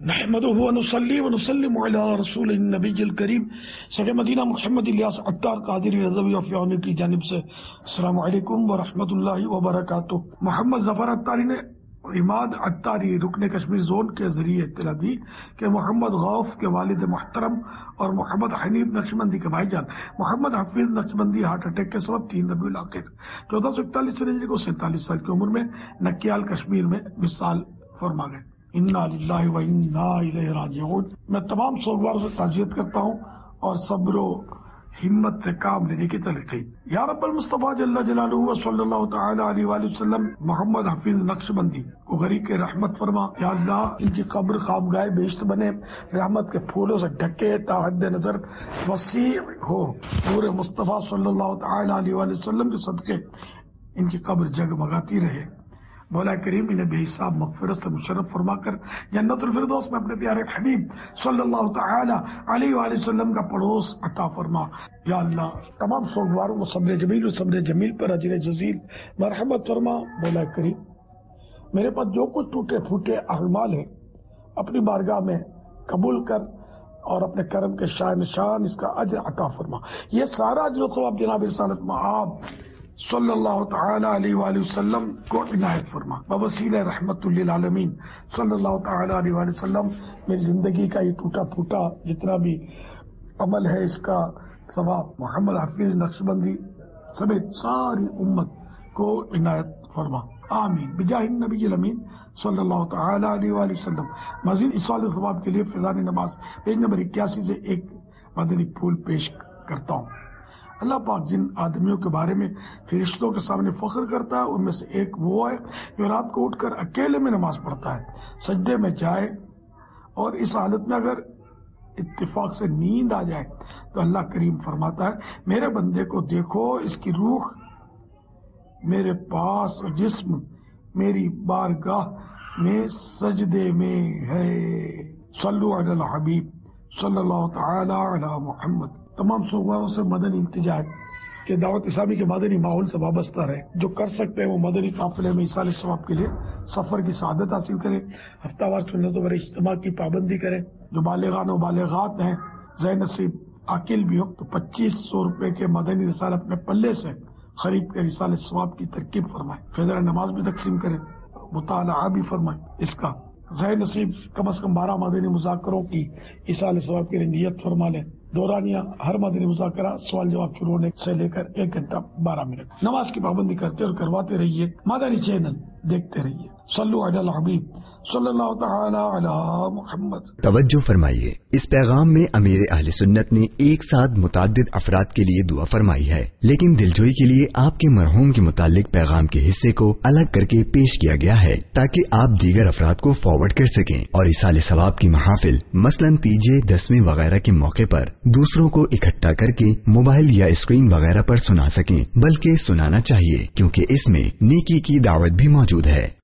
نحمده ونصلي ونسلم على رسول النبی الکریم سید مدینہ محمد الیاس عطار قادری رضوی افیانی کی جانب سے السلام علیکم ورحمۃ اللہ وبرکاتہ۔ محمد ظفر عطاری نے عماد عطاری رکن کشمیر زون کے ذریعے اطلاع دی کہ محمد غوث کے والد محترم اور محمد حنیف نقشبندی کے بھائی جان محمد حفیظ نقشبندی ہارٹ اٹیک کے سبب 3 ربیع الاخر 1441 ہجری کو 47 سال کی عمر میں نکیال کشمیر میں وصال فرما گئے۔ انا للہ و انا الیہ راجعون۔ میں تمام سوگواروں سے تعزیت کرتا ہوں اور صبر و ہمت سے کام لینے کی تلقین۔ یا رب المصطفیٰ جل جلالہ و صلی اللہ تعالی علیہ وآلہ وسلم محمد حفیظ نقشبندی کو غریق رحمت فرما۔ یا اللہ ان کی قبر خامگاہ بہشت بنے، رحمت کے پھولوں سے ڈھکے تا حد نظر وسیع ہو۔ پورے مصطفیٰ صلی اللہ تعالی علیہ وآلہ وسلم کے صدقے ان کی قبر جگمگاتی رہے۔ مولا کریم انہیں بے حساب مغفرت سے مشرف فرما کر جنت الفردوس میں اپنے پیارے حبیب صلی اللہ تعالی علیہ وآلہ وسلم کا پڑوس عطا فرما۔ یا اللہ تمام سوگواروں کو صبر جمیل و صبر جمیل پر اجر جزیل مرحمت فرما۔ مولا کریم میرے پاس جو کچھ ٹوٹے پھوٹے اعمال ہیں اپنی بارگاہ میں قبول کر اور اپنے کرم کے شاہ نشان اس کا اجر عطا فرما۔ یہ سارا اجر و ثواب جناب رسالت مآب صلی اللہ تعالی علیہ وآلہ وسلم کو عنایت فرما۔ بوسیلہ رحمت للعالمین صلی اللہ تعالی علیہ وآلہ وسلم میری زندگی کا یہ ٹوٹا پھوٹا جتنا بھی عمل ہے اس کا ثواب محمد حفیظ نقشبندی سمیت ساری امت کو عنایت فرما، آمین بجاہ النبی الامین صلی اللہ تعالی علیہ وآلہ وسلم۔ مزید اصال ثواب کے لیے فضان نماز پیج نمبر 81 سے ایک مدنی پھول پیش کرتا ہوں۔ اللہ پاک جن آدمیوں کے بارے میں فرشتوں کے سامنے فخر کرتا ہے ان میں سے ایک وہ ہے جو رات کو اٹھ کر اکیلے میں نماز پڑھتا ہے، سجدے میں جائے اور اس حالت میں اگر اتفاق سے نیند آ جائے تو اللہ کریم فرماتا ہے میرے بندے کو دیکھو، اس کی روح میرے پاس اور جسم میری بارگاہ میں سجدے میں ہے۔ صلو علی الحبیب صلی اللہ تعالی علی محمد۔ تمام سوگواروں سے مدنی التجا ہے کہ دعوت اسلامی کے مدنی ماحول سے وابستہ رہے، جو کر سکتے ہیں وہ مدنی قافلے میں ایصال ثواب کے لیے سفر کی سعادت حاصل کریں، ہفتہ وار سنتوں پر اجتماع کی پابندی کریں۔ جو بالغان و بالغات ہیں ذہ نصیب عاقل بھی ہو تو 2500 روپے کے مدنی رسالہ اپنے پلے سے خرید کر ایصال ثواب کی ترکیب فرمائیں، فجر نماز بھی تقسیم کریں، مطالعہ بھی فرمائیں۔ اس کا ذہ نصیب کم از کم 12 مدنی مذاکروں کی ایصال ثواب کی نیت فرما لیں۔ دورانیہ ہر مدنی مذاکرہ سوال جواب شروع ہونے سے لے کر 1 گھنٹہ 12 منٹ نماز کی پابندی کرتے اور کرواتے رہیے۔ مدنی چینل دیکھتے رہیے۔ صلو علی الحبیب صلی اللہ تعالی علی محمد۔ توجہ فرمائیے، اس پیغام میں امیر اہل سنت نے ایک ساتھ متعدد افراد کے لیے دعا فرمائی ہے، لیکن دلجوئی کے لیے آپ کے مرحوم کے متعلق پیغام کے حصے کو الگ کر کے پیش کیا گیا ہے تاکہ آپ دیگر افراد کو فارورڈ کر سکیں اور ایصال ثواب کی محافل مثلاً تیجے 10ویں وغیرہ کے موقع پر دوسروں کو اکٹھا کر کے موبائل یا اسکرین وغیرہ پر سنا سکیں، بلکہ سنانا چاہیے کیونکہ اس میں نیکی کی دعوت بھی موجود ہے۔